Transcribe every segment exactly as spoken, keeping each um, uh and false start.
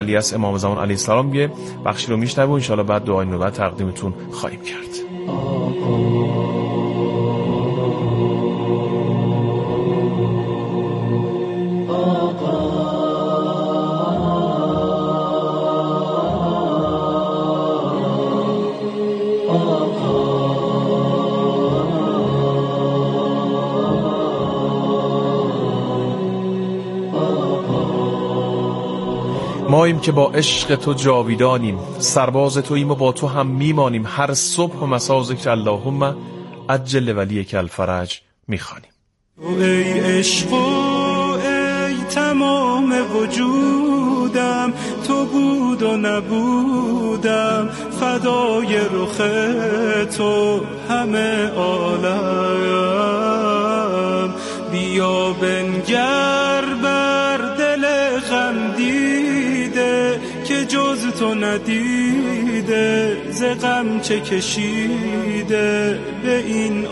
ولی از امام زمان علیه السلام یه بخشی رو میشنویم و ان شاءالله بعد دعای نوبت تقدیمتون خواهیم کرد. ماییم که با عشق تو جاویدانیم، سرباز توییم و با تو هم میمانیم، هر صبح و مسا ذکر اللهم عجل ولیک الفرج میخوانیم. ای عشق و ای تمام وجودم، تو بود و نبودم، فدای رخ تو همه عالم. بیا بنگر بر دل غم دیده که جز تو ندیده، ز غم چه کشیده به این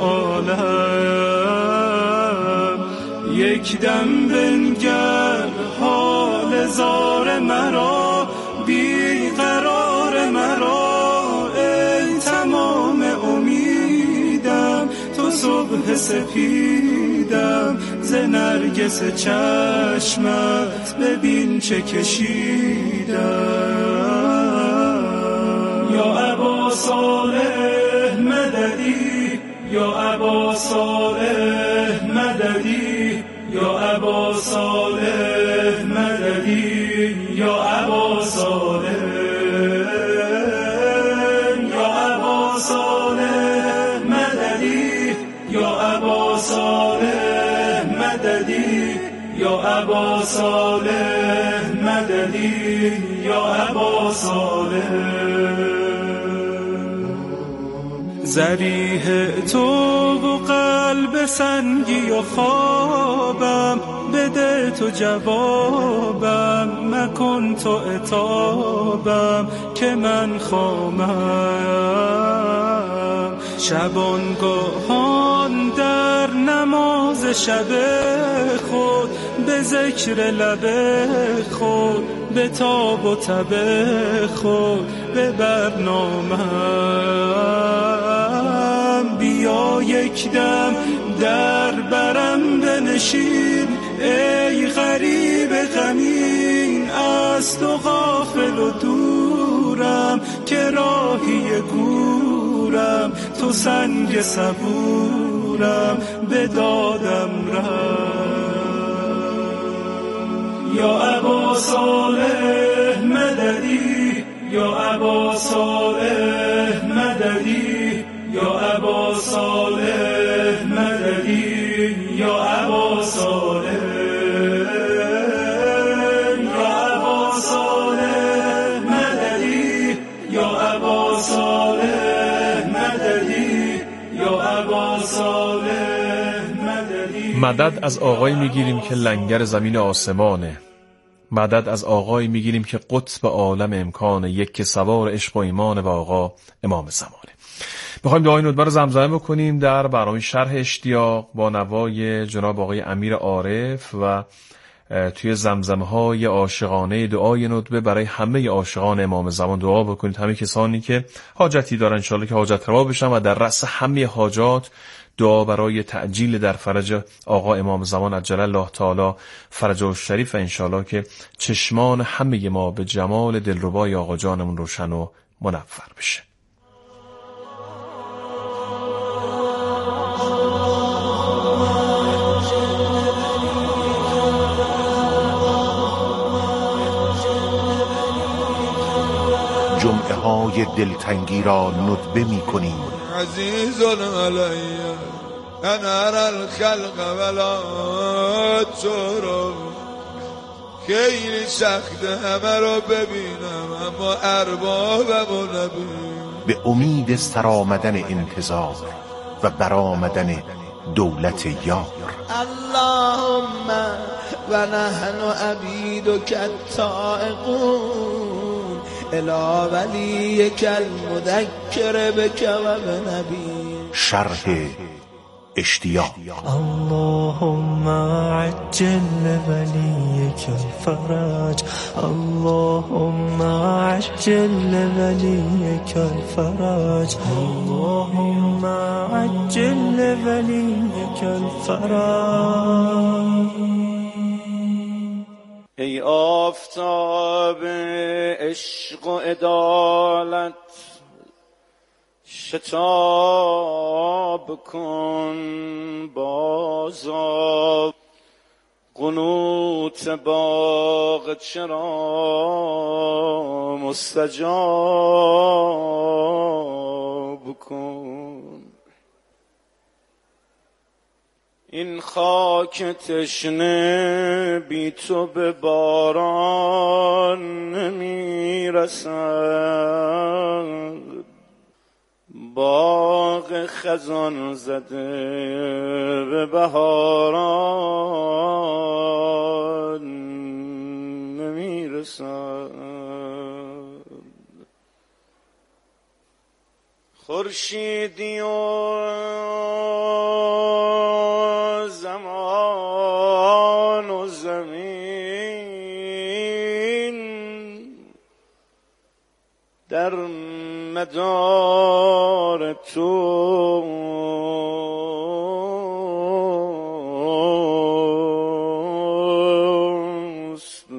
عالم. یک دم بنگر حال زار مرا، بی قرار مرا، ای تمام امیدم، تو صبح سپیدم، ز نرگس چشمت ببین چه کشیدم. یا ابا صالح مددی، یا ابا صالح مددی، یا ابا صالح مددی، یا ابا صالح، یا ابا صالح مددی، یا ابا صالح مددی، یا ابا صالح مددی، یا ابا صالح. ذریح تو و قلب سنگی و خوابم، بده تو جوابم، مکن تو عتابم که من خامم. شبانگاهان در نماز شب خود، به ذکر لب خود، به تاب و تب خود، به برنامم. بیا یک دم در برم بنشین، ای غریب غمین، از تو غافل و دورم، که راهی گورم، تو سنگ صبورم، به دادم رم. یا ابا صالح مددی، یا ابا صالح مددی، یا ابا صالح مددی، یا ابا صالح، یا ابا صالح مددی، یا ابا صالح مددی، یا ابا صالح مددی. مدد از آقایی میگیریم که لنگر زمین آسمانه، مدد از آقایی میگیریم که قطب عالم امکانه، یک که سوار عشق و ایمان و آقا امام زمانه. میخوایم دعای ندبه رو زمزمه بکنیم در برنامه شرح اشتیاق با نوای جناب آقای امیر عارف و توی زمزمه های عاشقانه دعای ندبه برای همه عاشقان امام زمان دعا بکنید، همه کسانی که حاجتی دارن انشالله که حاجت روا بشن و در رأس همه حاجات دعا برای تعجیل در فرج آقا امام زمان عجل الله تعالی فرجه الشریف و انشالله که چشمان همه ما به جمال دلربای آقا جانمون روشن و منور بشه. جمعه های دلتنگی را ندبه می کنیم. عزیزون علیه انا الخلق ولا ترو، خیلی سخته همه رو ببینم اما اربابمو نبینم. به امید سرآمدن انتظار و برآمدن دولت یار. اللهم و نحن عبیدک الطائعون الی ولیک المذکر بک و بنبی. شرح اشتیاق. اللهم عجل لوليك الفرج، اللهم عجل لوليك الفرج، اللهم عجل لوليك الفرج. ای آفتاب عشق و عدالت شتاب کن بازا، قنوت باغ چرا مستجاب کن. این خاک تشنه بی تو به باران نمی رسد، باغ خزان زده به بهاران نمی رسد. خورشیدی و زمان و زمین در مدار توست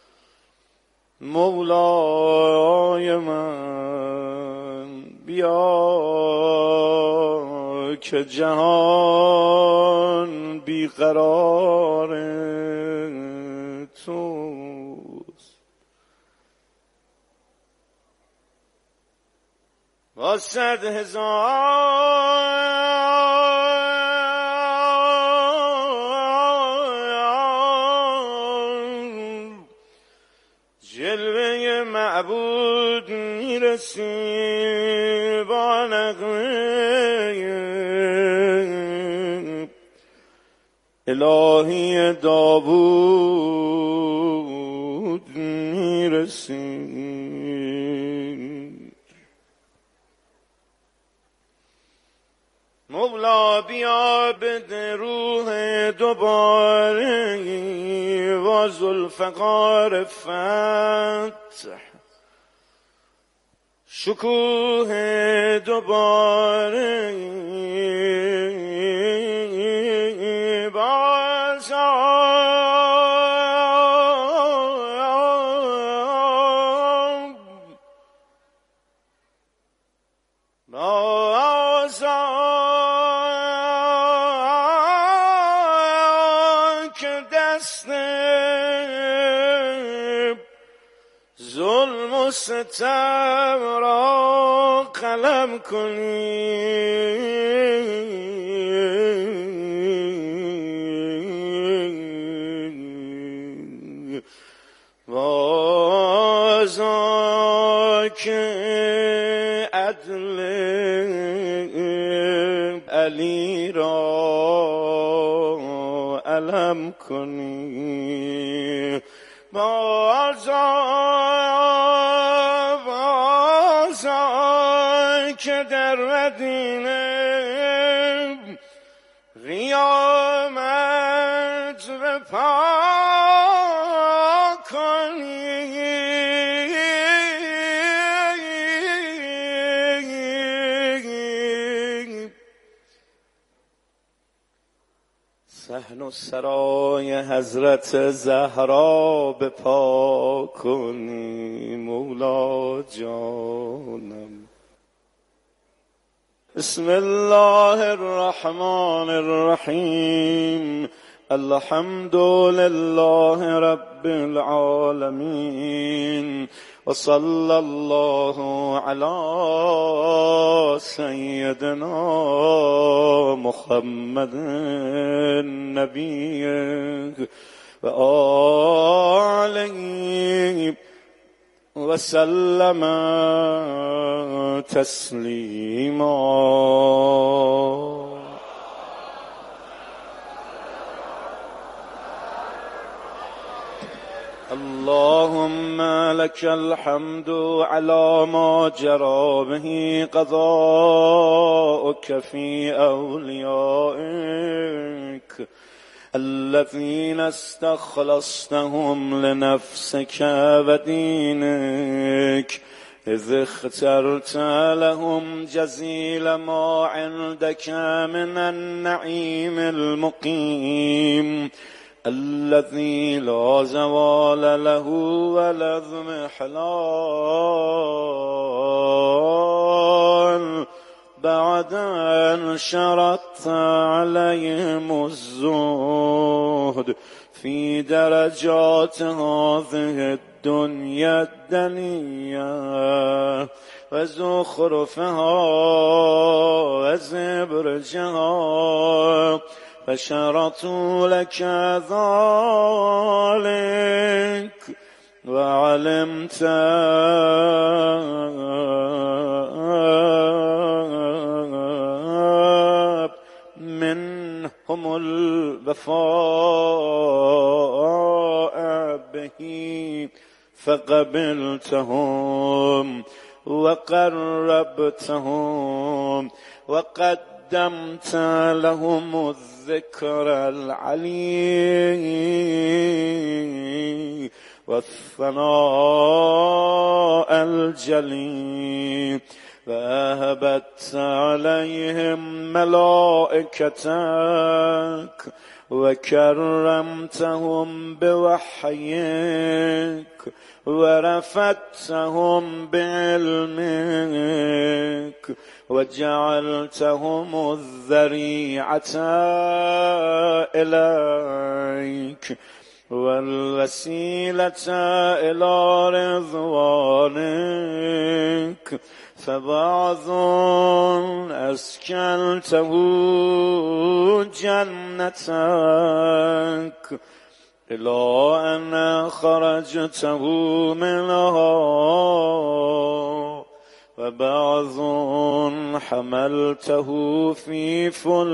مولای من. بیا که جهان بیقرار توست. با صد هزار جلوه معبود میرسی، با نغمه الهی داوود میرسی. مولا بیا بده روح دوباره و ذوالفقار فتح، شکوه دوباره ستم را قلم کنی، بازا که عدل علی را علم کنی. بازا که در مدینه قیامت به پا کنی. صحن و سرای حضرت زهرا به پا کنی مولا جانم. بسم الله الرحمن الرحیم. الحمد لله رب العالمین و صلی الله علی سیدنا محمد نبی و آله و سلم تسلیما. الله اللهم لك الحمد على ما جرى به قضاؤك في أوليائك الذين استخلصتهم لنفسك ودينك، إذ اخترت لهم جزيل ما عندك من النعيم المقيم الذي لا زوال له ولا اضمحلال، بعد أن شرطت عليهم الزهد في درجات هذه الدنيا الدنيا وزخرفها وزبرجها، فشرطوا لك ذلك وعلمت منهم الوفاء به فقبلتهم وقربتهم وقدمت لهم الذكر العلي والثناء الجليل، فأهبت عليهم ملائكتك وكرمتهم بوحيك ورفعتهم بعلمك وجعلتهم الذريعة إليك والوسيلة إلى رضوانك، فبعض أسكنته جنتك إلى أن خرجته منها، وبعض حملته في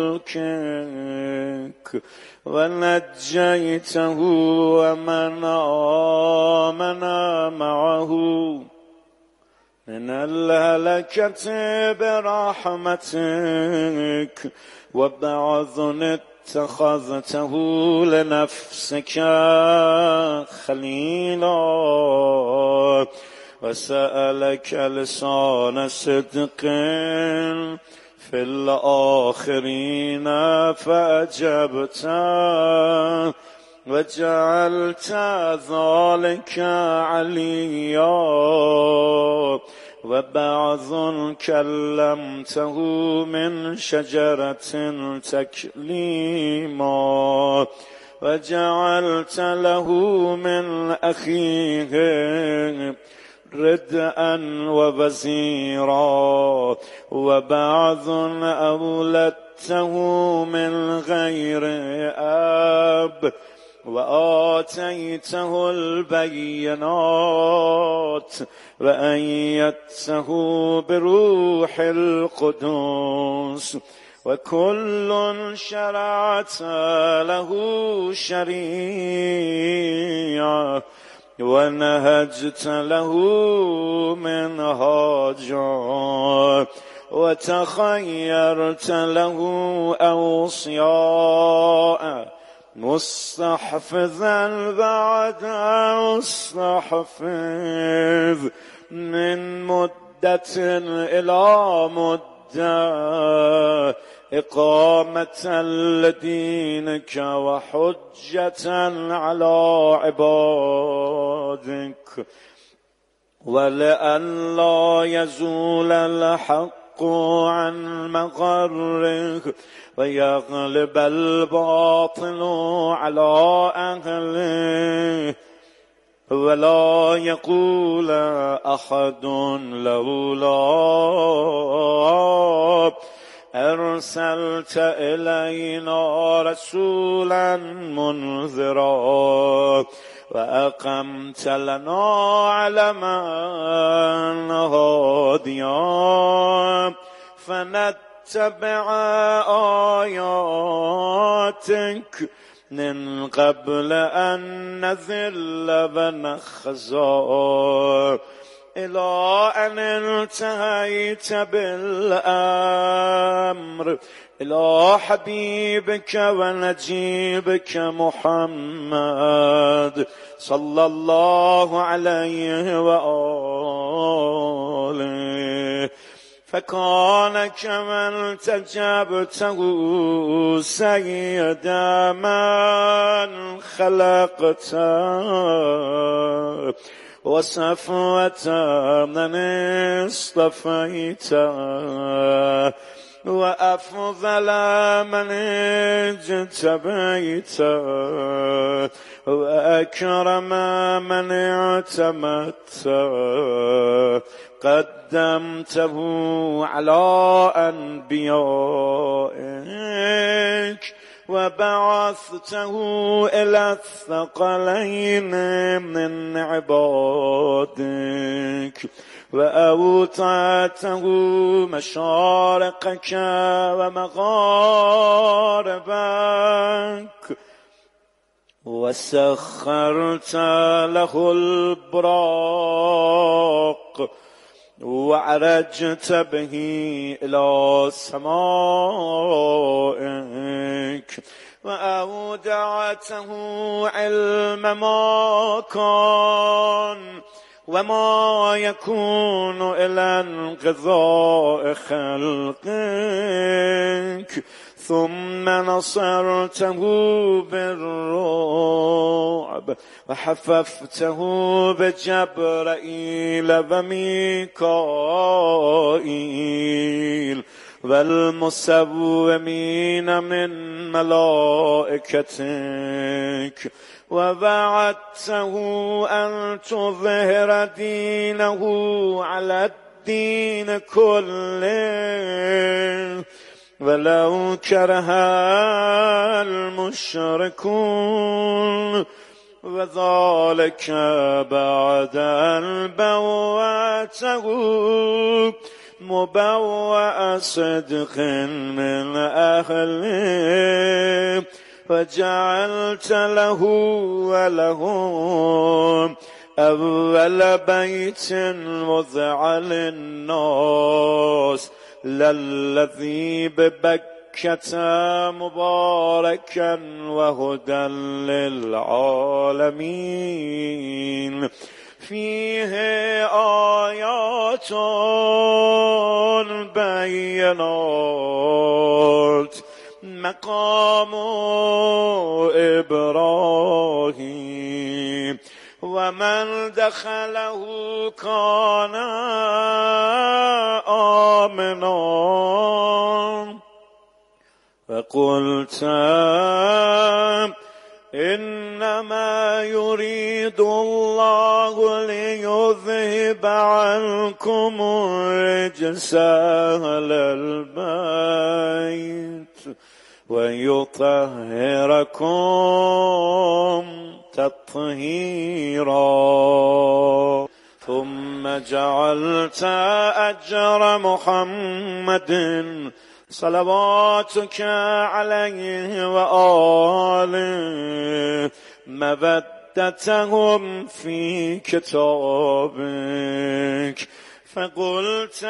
فلكك ونجيته ومن آمن معه من الهلكة برحمتك، وبعض اتخذته لنفسك خليلا وسألك لسان صدق في الآخرين فأجبت وجعلت ذلك عليا، وبعض كلمته من شجرة تكليما وجعلت له من أخيه ردءا ووزيرا، وبعض أولدته من غير أب وآتيته البينات وأيدته بروح القدس، وكل شرعت له شريعة ونهجت له منهاجا وتخيرت له أوصياء مستحفظا بعد مستحفظ من مدة إلى مدة، إقامة لدينك وحجة على عبادك، ولئلا يزول الحق عن مغرك ويغلب الباطل على أهله، ولا يقول أحد لولا أرسلت إلينا رسولا منذرا وأقمت لنا علما هاديا فنتبع آياتك من قبل أن نذل ونخزى إلى أن انتهيت بالأمر إلى حبيبك ونجيبك محمد صلى الله عليه وآله فكان كما التجبته سيد من خلقته وصفوة من اصطفيته وأفضل من اجتبيته وأكرم من اعتمدته قدمته على أنبيائك وبعثته إلى الثقلين من عبادك وأوطعته مشارقك ومغاربك وسخرت له البراق وعرجت به إلى سمائك وأودعته علم ما كان وما يكون إلى انقضاء خلقك ثم نصرته بالرعب وحففته بجبرائيل وميكائيل والمسومين من ملائكتك ووعدته أن تظهر دينه على الدين كله ولو كره المشركون وذلك بعد أن بوأته مبوأ صدق من أهله وجعلت له ولهم أول بيت وضع للناس للذي ببكة مباركا وهدى للعالمين فيه آيات بينات مقام إبراهيم ومن دخله كان آمنا فقلت إنما يريد الله ليذهب عنكم الرجس أهل البيت ويطهركم تطهيرا ثم جعلت أجر محمد صلواتك عليه وآله مودتهم في كتابك فقلت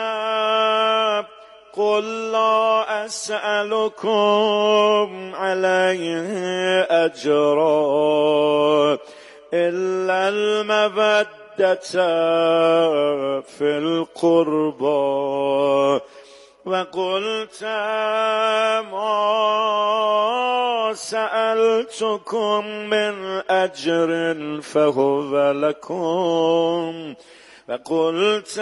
قل لا أسألكم عليه أجرا إلا المودة في القربى وقلت ما سألتكم من أجر فهو لكم وقلت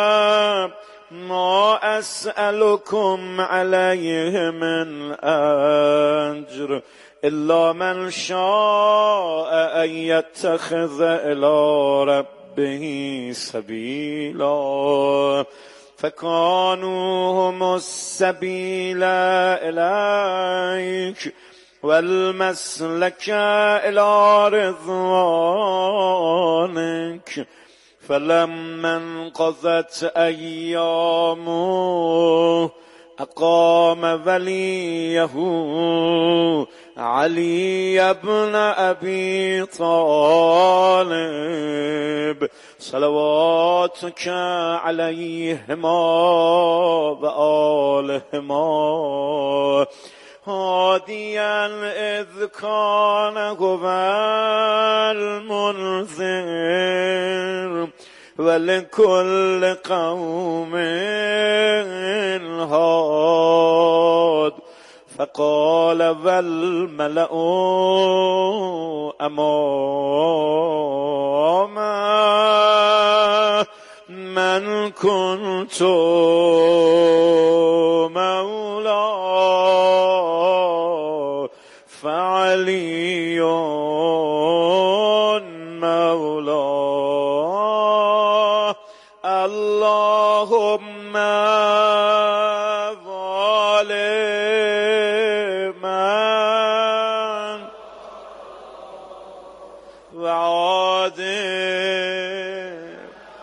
ما أسألكم عليه من أجر إلا من شاء أن يتخذ إلى ربه سبيلا فكانوا هم السبيل إليك والمسلك إلى رضوانك فلما انقضت أيامه أقام وليه علي بن أبي طالب صلواتك عليهما وآلهما هاديا إذ كان هو المنذر ولكل قوم هاد فقال والملأ أمامه من كنت مولاه فعلي مولاه اللهم ظالما وعادل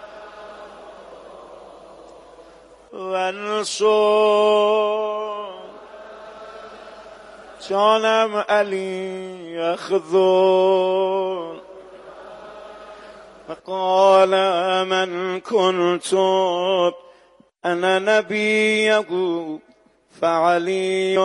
وانصر جانم علی اخذون فقال من كنت أنا نبيه فعلي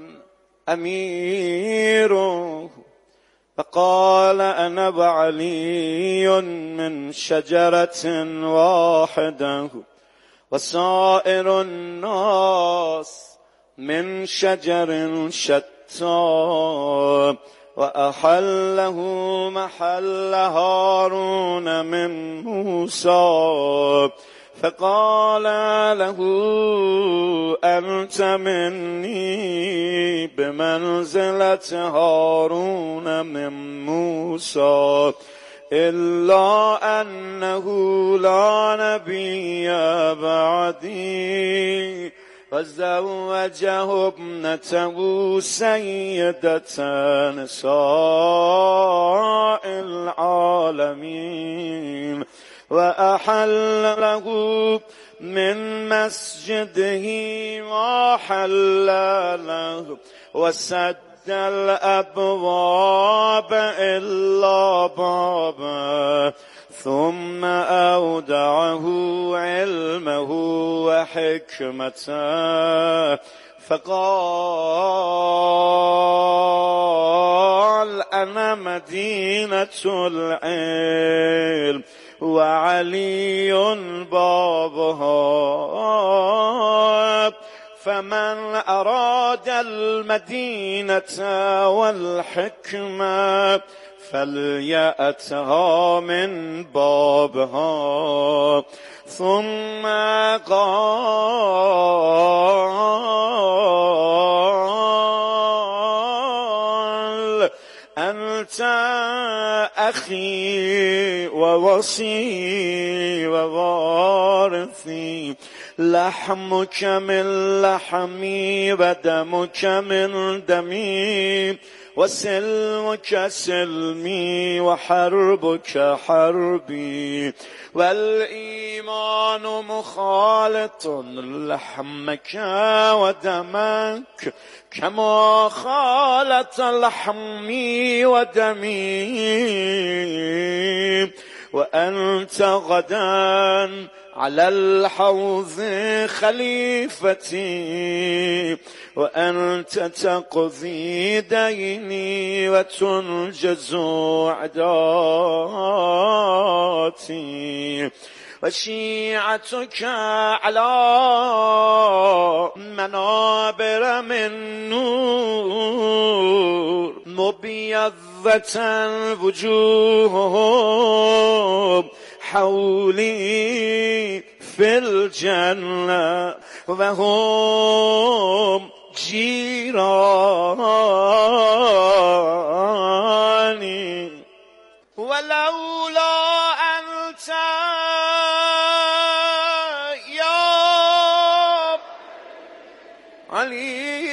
أميره فقال أنا وعلي من شجرة واحدة وسائر الناس من شجر شتى وأحله محل هارون من موسى فقال له أنت مني بمنزلة هارون من موسى إلا أنه لا نبي بعدي وزوجه ابنته سيدة نساء العالمين وأحل له من مسجده ما حل له وسد الأبواب إلا بابا ثم أودعه علمه وحكمته فقال أنا مدينة العلم وعلي بابها فمن أراد المدينة والحكمة فليأتها من بابها ثم قال أنت أخي ووصي ووارثي لحمك من لحمي ودمك من دمي وسلمك سلمي وحربك حربي والإيمان مخالط لحمك ودمك كما خالط لحمي ودمي وأنت غدا على الحوض خليفتي وأنت تقضي ديني وتنجز عداتي وشيعتك على منابر من نور مبيضة وجوههم حولي في الجنة وهم جيراني ولولا أنت يا علي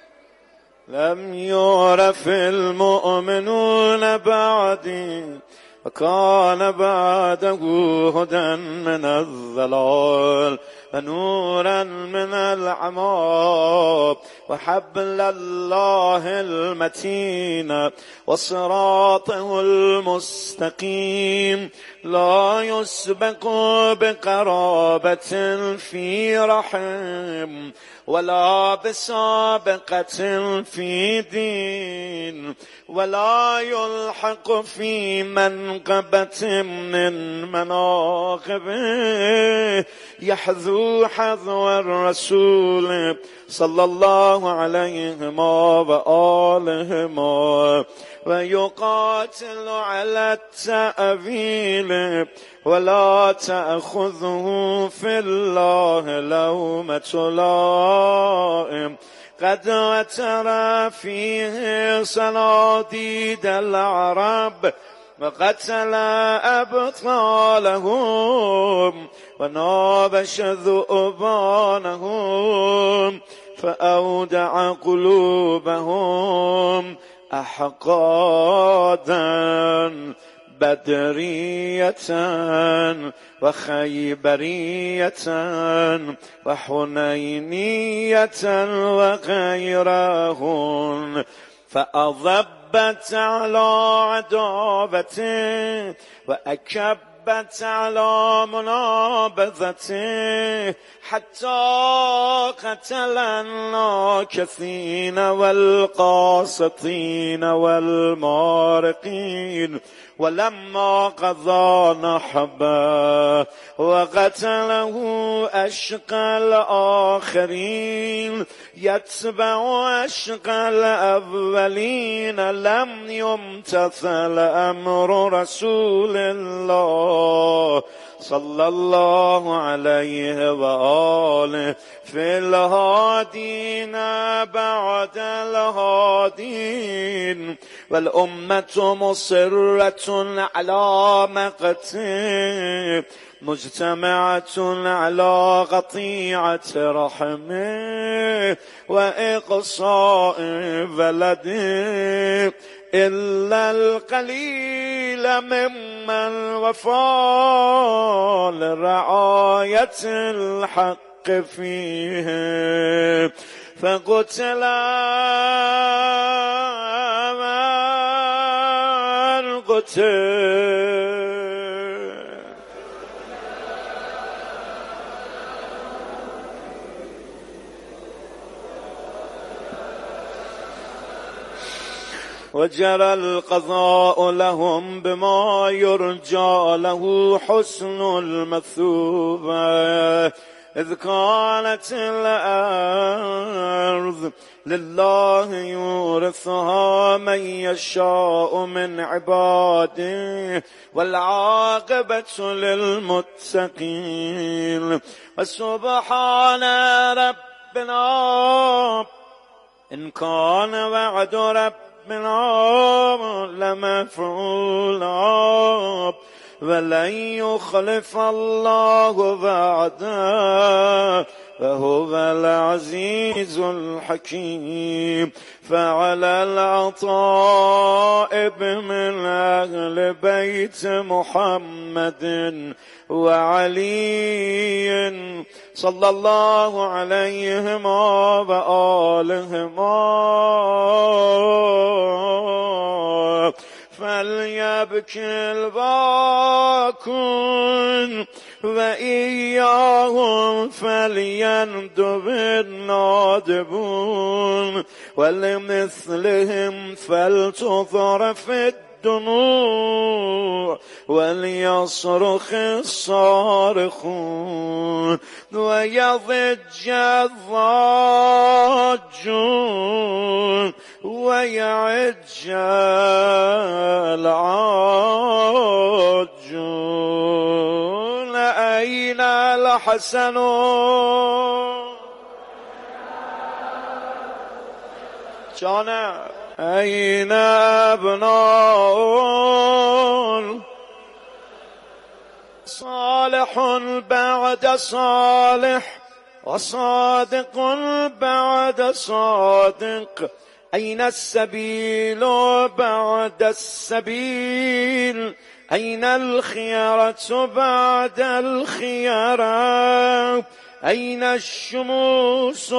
لم يعرف المؤمنون بعدي وكان بعده هدى من الضلال ونورا من العمى وحبل الله المتين وصراطه المستقيم لا يسبق بقرابة في رحم ولا بسابقة في دين ولا يلحق في منقبة من مناقبه يحذو حذو الرسول صلى الله عليهما وآلهما ويقاتل على التأويل ولا تأخذه في الله لومة لائم قد وتر فيه صناديد العرب وقتل أبطالهم ونابش ذؤبانهم فأودع قلوبهم أحقادا بدرية وخيبرية وحنينية وغيرهن فأضبت على عداوته وأكبت على منابذته حتى قتل الناكثين والقاسطين والمارقين ولما قضى نحبه وقتله أشقى الآخرين يتبع أشقى الأولين لم يمتثل أمر رسول الله صلى الله عليه وآله في الهادين بعد الهادين والأمة مصرة على مقته مجتمعة على قطيعة رحمه وإقصاء ولده إلا القليل ممن وفى لرعاية الحق فيه فقتل من قتل وجرى القضاء لهم بما يرجى له حسن المثوبة إذ كانت الأرض لله يورثها من يشاء من عباده والعاقبة للمتقين وسبحان ربنا إن كان وعد ربنا لمفعولا ولن يخلف الله وعده وهو العزيز الحكيم فعلى العطائب من أهل بيت محمد وعلي صلى الله عليهما وآلهما فليبكي الباكون وإياهم فليندب النادبون ولمثلهم فلتضرف الدموع وليصرخ الصارخون ويضج الضاجون ويعج العاجون أين الحسن جانا أين أبناء صالح بعد صالح وصادق بعد صادق أين السبيل بعد السبيل أين الخيرة بعد الخيرة أين الشموس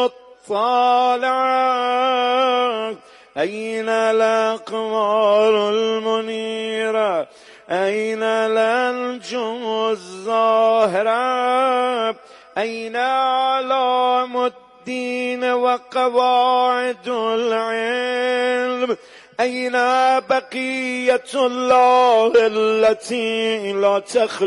الطالعة أين الأقمار المنيرة أين الأنجم الزاهرة أين أعلام الدين وقواعد العلم أين بقية الله التي لا تخلو